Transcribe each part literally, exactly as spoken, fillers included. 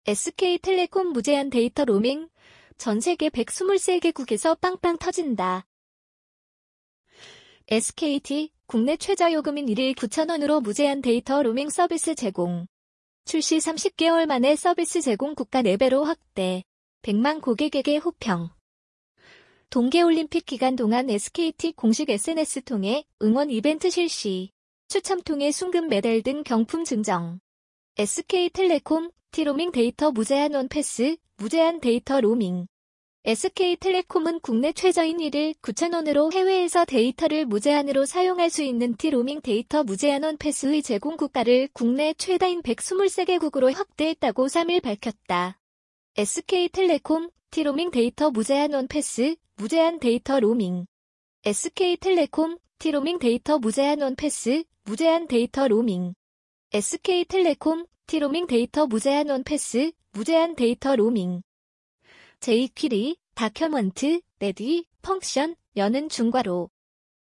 에스케이텔레콤 무제한 데이터 로밍, 전세계 백이십삼 개국에서 빵빵 터진다. 에스케이티, 국내 최저요금인 일일 구천 원으로 무제한 데이터 로밍 서비스 제공. 출시 삼십 개월 만에 서비스 제공 국가 네 배로 확대. 백만 고객에게 호평. 동계올림픽 기간 동안 에스케이티 공식 에스엔에스 통해 응원 이벤트 실시, 추첨 통해 순금 메달 등 경품 증정. 에스케이텔레콤, T로밍 데이터 무제한 원패스, 무제한 데이터 로밍. 에스케이텔레콤은 국내 최저인 일일 구천 원으로 해외에서 데이터를 무제한으로 사용할 수 있는 T로밍 데이터 무제한 원패스의 제공 국가를 국내 최다인 백이십삼 개국으로 확대했다고 삼 일 밝혔다. 에스케이텔레콤, T로밍 데이터 무제한 원패스, 무제한 데이터 로밍. 에스케이텔레콤, T로밍 데이터 무제한 원패스, 무제한 데이터 로밍. 에스케이텔레콤, T로밍 데이터 무제한 원패스, 무제한 데이터 로밍. 제이퀴리, 다큐먼트, 레디, 펑션, 여는 중괄호.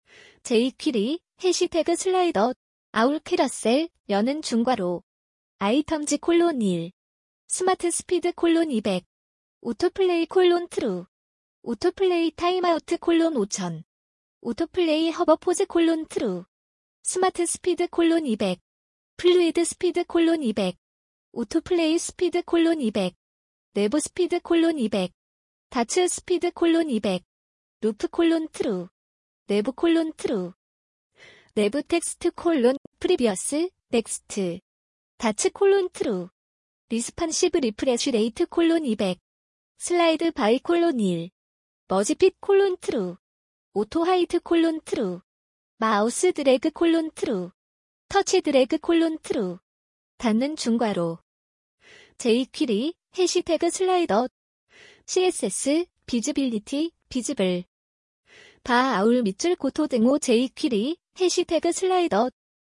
제이퀴리, 해시태그 슬라이더, 아울 캐러셀, 여는 중괄호. 아이텀즈 콜론 일. 스마트 스피드 콜론 이백. 오토플레이 콜론 트루. 오토플레이 타임아우트 콜론 오천. 오토플레이 허버포즈 콜론 트루. 스마트 스피드 콜론 이백. 플루이드 스피드 콜론 이백. 오토플레이 스피드 콜론 이백. 내부 스피드 콜론 이백. 다츠 스피드 콜론 이백. 루프 콜론 트루. 내부 콜론 트루. 내부 텍스트 콜론 프리비어스 넥스트. 다츠 콜론 트루. 리스판시브 리프레쉬 레이트 콜론 이백. 슬라이드 바이 콜론 일. 머지핏 콜론 트루. 오토 하이트 콜론 트루. 마우스 드래그 콜론 트루. 터치 드래그 콜론 트루. 닫는 중괄호. 제이퀴리, 해시태그 슬라이더. 씨에스에스, 비즈빌리티, 비즈블. 바 아울 밑줄 고토 등호 제이퀴리, 해시태그 슬라이더.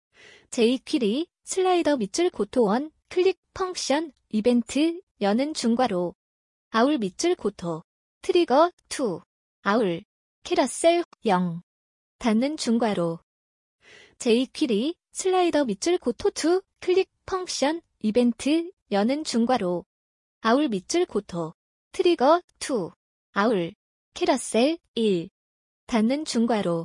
제이퀴리, 슬라이더 밑줄 고토 원, 클릭, 펑션, 이벤트, 여는 중괄호. 아울 밑줄 고토. 트리거, 이. 아울. 캐러셀, 영. 닫는 중괄호. 제이퀴리, 슬라이더 밑줄 고토 이, 클릭, 펑션, 이벤트, 여는 중괄호. 아울 밑줄 고토. 트리거, 이. 아울. 캐러셀, 일. 닫는 중괄호.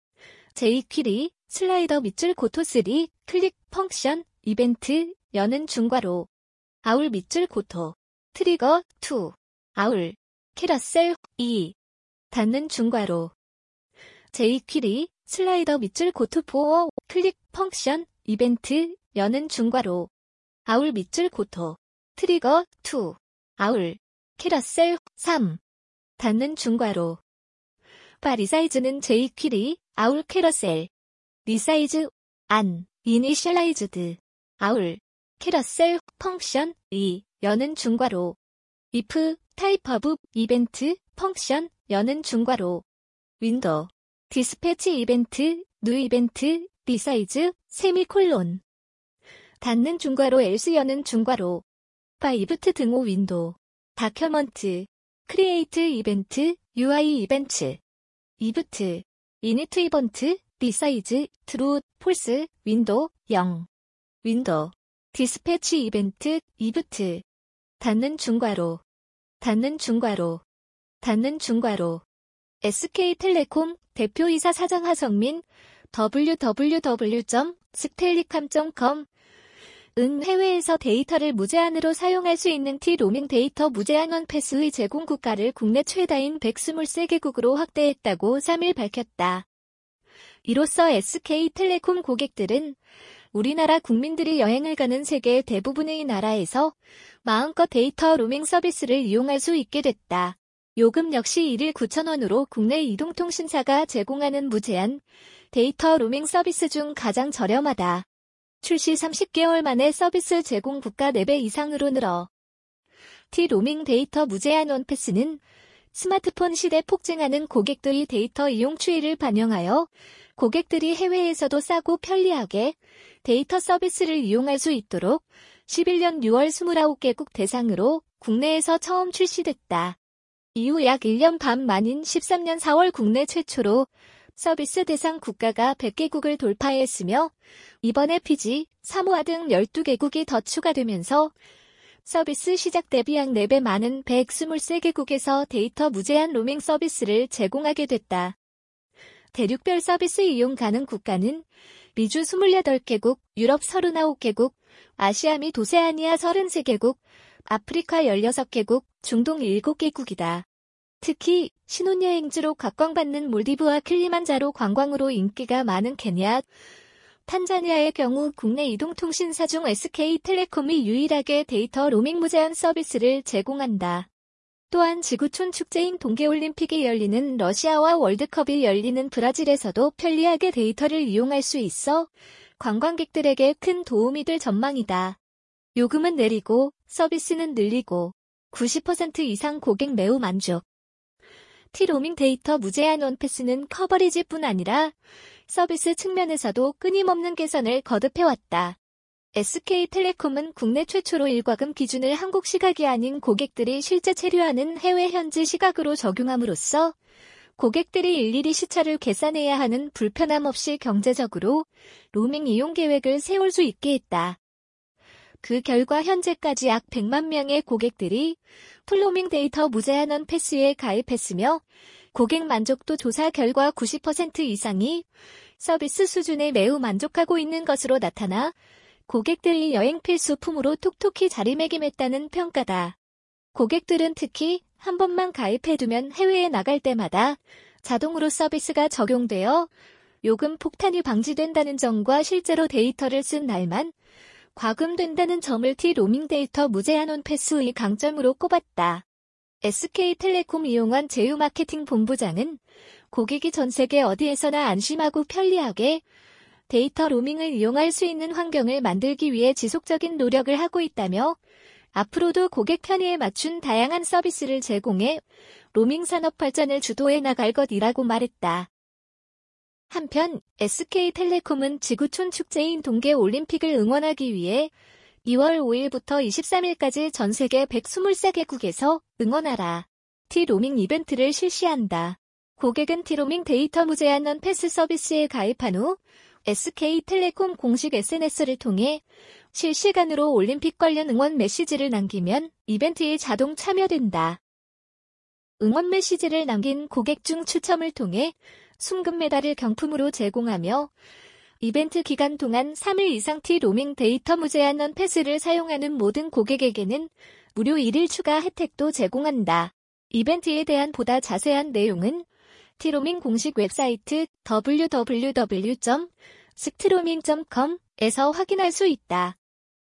제이퀴리, 슬라이더 밑줄 고토 삼, 클릭, 펑션, 이벤트, 여는 중괄호. 아울 밑줄 고토. 트리거, 이. 아울. 캐러셀, 이. 닫는 중괄호. 제이퀴리, 슬라이더 밑줄 고토 사, 클릭, 펑션, 이벤트, 여는 중괄호. 아울 밑줄 고토. 트리거, 이. 아울. 캐러셀, 삼. 닫는 중괄호. 바 리사이즈는 제이퀴리, 아울 캐러셀. 리사이즈, 안, 이니셜라이즈드. 아울. 캐러셀, 펑션, 이, 여는 중괄호. if, 타입 오브, 이벤트, 펑션, 여는 중괄호. 윈도우. 디스패치 이벤트, 뉴 이벤트, 리사이즈, 세미콜론. 닫는 중괄호 else 여는 중괄호. 바 이브트 등호 윈도우. 다큐먼트. 크리에이트 이벤트, 유아이 이벤트. 이브트. 이니트 이벤트, 리사이즈, 트루, 폴스, 윈도우, 영. 윈도우. 디스패치 이벤트, 이브트. 닫는 중괄호. 닫는 중괄호. 닫는 중괄호. 에스케이텔레콤 대표이사 사장 하성민 더블유 더블유 더블유 점 스텔리캄 점 컴 은 해외에서 데이터를 무제한으로 사용할 수 있는 T로밍 데이터 무제한 원패스의 제공 국가를 국내 최다인 백이십삼 개국으로 확대했다고 삼 일 밝혔다. 이로써 에스케이텔레콤 고객들은 우리나라 국민들이 여행을 가는 세계 대부분의 나라에서 마음껏 데이터 로밍 서비스를 이용할 수 있게 됐다. 요금 역시 일일 구천 원으로 국내 이동통신사가 제공하는 무제한 데이터 로밍 서비스 중 가장 저렴하다. 출시 삼십 개월 만에 서비스 제공 국가 네 배 이상으로 늘어. T로밍 데이터 무제한 원패스는 스마트폰 시대 폭증하는 고객들의 데이터 이용 추이를 반영하여 고객들이 해외에서도 싸고 편리하게 데이터 서비스를 이용할 수 있도록 십일 년 유월 이십구 개국 대상으로 국내에서 처음 출시됐다. 이후 약 일 년 반 만인 십삼 년 사월 국내 최초로 서비스 대상 국가가 백 개국을 돌파했으며 이번에 피지, 사모아 등 열두 개국이 더 추가되면서 서비스 시작 대비 약 네 배 많은 백이십삼 개국에서 데이터 무제한 로밍 서비스를 제공하게 됐다. 대륙별 서비스 이용 가능 국가는 미주 이십팔 개국, 유럽 삼십구 개국, 아시아 및 오세아니아 삼십삼 개국, 아프리카 십육 개국, 중동 일곱 개국이다. 특히 신혼여행지로 각광받는 몰디브와 킬리만자로 관광으로 인기가 많은 케냐, 탄자니아의 경우 국내 이동통신사 중 에스케이텔레콤이 유일하게 데이터 로밍 무제한 서비스를 제공한다. 또한 지구촌 축제인 동계올림픽이 열리는 러시아와 월드컵이 열리는 브라질에서도 편리하게 데이터를 이용할 수 있어 관광객들에게 큰 도움이 될 전망이다. 요금은 내리고 서비스는 늘리고 구십 퍼센트 이상 고객 매우 만족. T-로밍 데이터 무제한 원패스는 커버리지뿐 아니라 서비스 측면에서도 끊임없는 개선을 거듭해왔다. 에스케이텔레콤은 국내 최초로 일과금 기준을 한국 시각이 아닌 고객들이 실제 체류하는 해외 현지 시각으로 적용함으로써 고객들이 일일이 시차를 계산해야 하는 불편함 없이 경제적으로 로밍 이용 계획을 세울 수 있게 했다. 그 결과 현재까지 약 백만 명의 고객들이 풀로밍 데이터 무제한 원패스에 가입했으며 고객 만족도 조사 결과 구십 퍼센트 이상이 서비스 수준에 매우 만족하고 있는 것으로 나타나 고객들이 여행 필수품으로 톡톡히 자리매김했다는 평가다. 고객들은 특히 한 번만 가입해두면 해외에 나갈 때마다 자동으로 서비스가 적용되어 요금 폭탄이 방지된다는 점과 실제로 데이터를 쓴 날만 과금된다는 점을 T-로밍 데이터 무제한 원패스의 강점으로 꼽았다. 에스케이텔레콤 이용환 제휴마케팅 본부장은 고객이 전 세계 어디에서나 안심하고 편리하게 데이터 로밍을 이용할 수 있는 환경을 만들기 위해 지속적인 노력을 하고 있다며 앞으로도 고객 편의에 맞춘 다양한 서비스를 제공해 로밍 산업 발전을 주도해 나갈 것이라고 말했다. 한편 에스케이텔레콤은 지구촌 축제인 동계올림픽을 응원하기 위해 이월 오일부터 이십삼일까지 전 세계 백이십삼 개국에서 응원하라 T-로밍 이벤트를 실시한다. 고객은 T-로밍 데이터 무제한 원패스 서비스에 가입한 후 에스케이텔레콤 공식 에스엔에스를 통해 실시간으로 올림픽 관련 응원 메시지를 남기면 이벤트에 자동 참여된다. 응원 메시지를 남긴 고객 중 추첨을 통해 순금 메달을 경품으로 제공하며 이벤트 기간 동안 삼 일 이상 T-로밍 데이터 무제한 원패스를 사용하는 모든 고객에게는 무료 일 일 추가 혜택도 제공한다. 이벤트에 대한 보다 자세한 내용은 T-로밍 공식 웹사이트 더블유 더블유 더블유 점 스트로밍 점 컴에서 확인할 수 있다.